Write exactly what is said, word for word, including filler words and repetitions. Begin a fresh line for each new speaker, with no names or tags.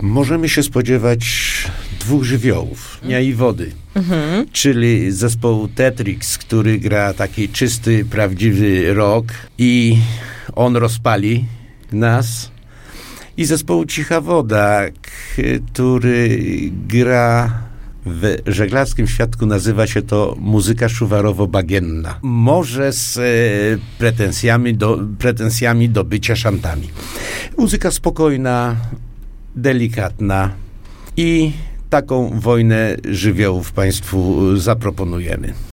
możemy się spodziewać dwóch żywiołów, dnia i wody.
Mhm.
Czyli zespołu Tetrix, który gra taki czysty, prawdziwy rock i on rozpali nas. I zespołu Cicha Woda, który gra w żeglarskim świadku, nazywa się to muzyka szuwarowo-bagienna. Może z e, pretensjami, do, pretensjami do bycia szantami. Muzyka spokojna, delikatna i taką wojnę żywiołów Państwu zaproponujemy.